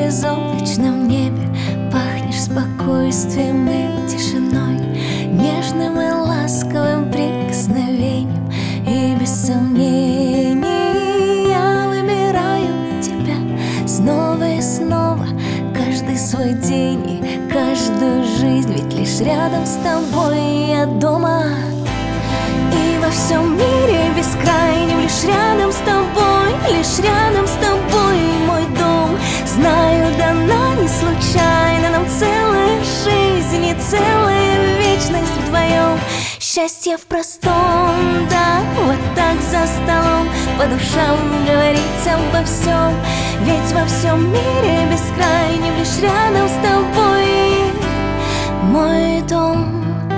безоблачном небе пахнешь спокойствием и тишиной, нежным и ласковым прикосновением. И без сомнений я выбираю тебя снова и снова, каждый свой день и каждую жизнь, ведь лишь рядом с тобой я дома. И во всем мире бескрайнем лишь рядом с тобой, лишь рядом с тобой мой дом. Знаю, дана не случайно нам целая жизнь и целая вечность вдвоем. Счастье в простом, да, вот так за столом, по душам говорить обо всем. Ведь во всем мире бескрайнем лишь рядом с тобой мой дом.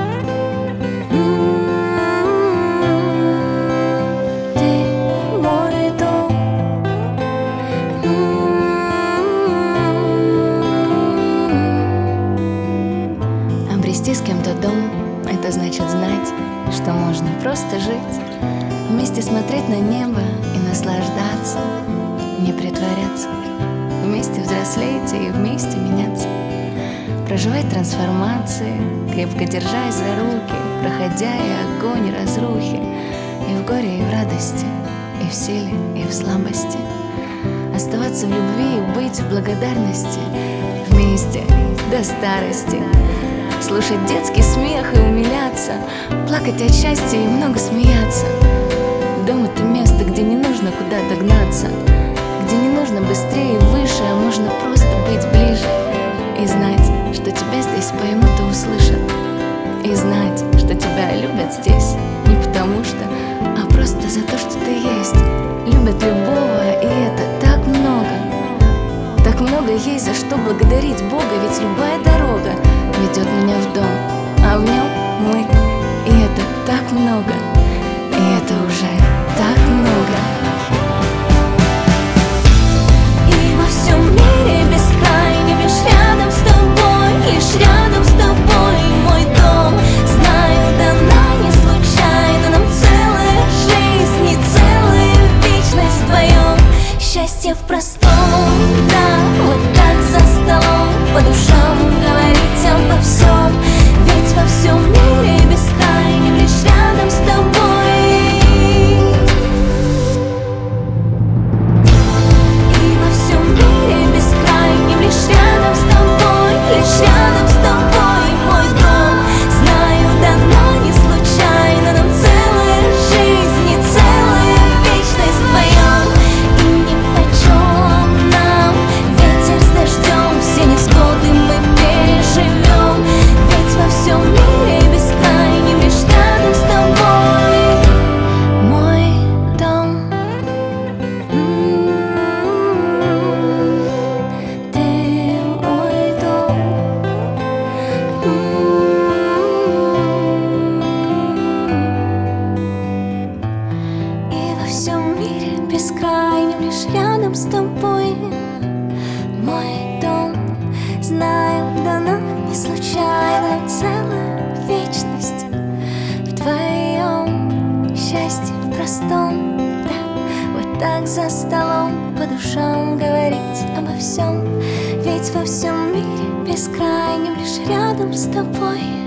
Обрести с кем-то дом — это значит знать, что можно просто жить, вместе смотреть на небо и наслаждаться, не притворяться, вместе взрослеть и вместе меняться, проживать трансформации, крепко держась за руки, проходя и огонь, и разрухи, и в горе, и в радости, и в силе, и в слабости, оставаться в любви и быть в благодарности, вместе до старости. Слушать детский смех и умиляться, плакать от счастья и много смеяться. Дом — это место, где не нужно куда-то гнаться, где не нужно быстрее и выше, а можно просто быть ближе. И знать, что тебя здесь поймут и услышат. И знать, что тебя любят здесь не потому что, а просто за то, что ты есть. Любят любого, и это так много. Так много есть за что благодарить Бога, ведь любая дорога ведет меня в дом, а в нем мы. И это так много, и это уже так много. И во всем мире бескрайнем лишь рядом с тобой, лишь рядом с тобой мой дом. Знаю, дана не случайно нам целая жизнь и целая вечность вдвоем. Счастье в простом, да, вот так за столом, по душам говорить обо всем. Ведь во всем мире бескрайнем лишь рядом с тобой. И во всем мире бескрайнем лишь рядом с тобой, лишь рядом с тобой мой дом. Знаю, дана не случайно нам целая жизнь и целая вечность вдвоем. И нипочем нам ветер с дождем, все невзгоды мы переживем. Ведь во всем мире бескрайнем лишь рядом с тобой мой дом. Ты мой дом. И во всем мире бескрайнем лишь рядом с тобой мой дом. Знаю, дана не случайно целая вечность вдвоем. Счастье в простом, да, вот так за столом, по душам говорить обо всем. Ведь во всем мире бескрайнем лишь рядом с тобой